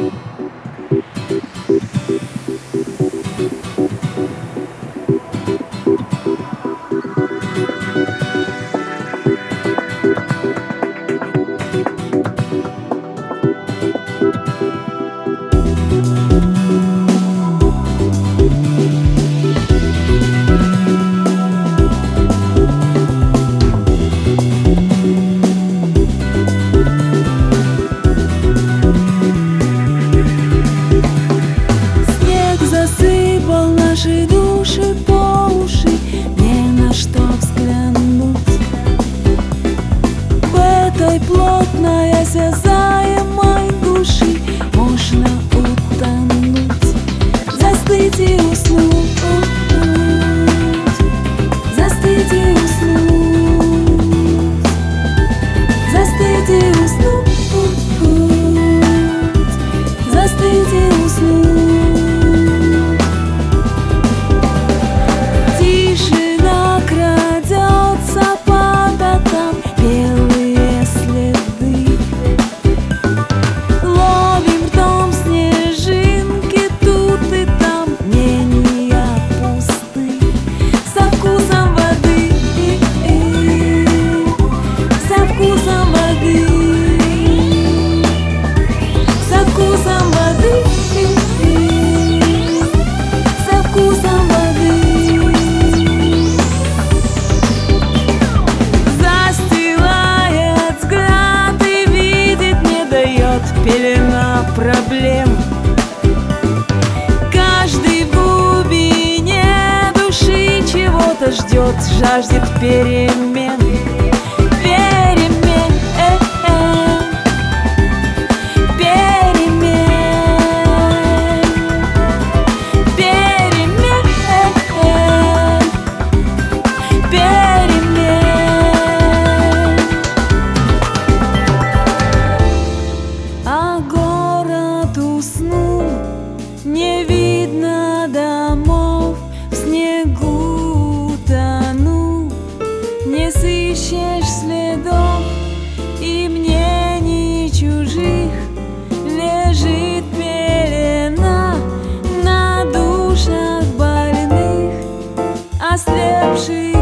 Наши души по уши, не на что взглянуть. В этой плотной осязаемой души можно утонуть, застыть и уснуть, застыть и уснуть, застыть и уснуть, застыть и уснуть. Пелена проблем. Каждый в глубине души чего-то ждет, жаждет перемен. Перемен, перемен, перемен, перемен. А город уснул, не видно домов, в снегу тонул, не сыщешь следов, и мнений чужих лежит пелена на душах больных, ослепших.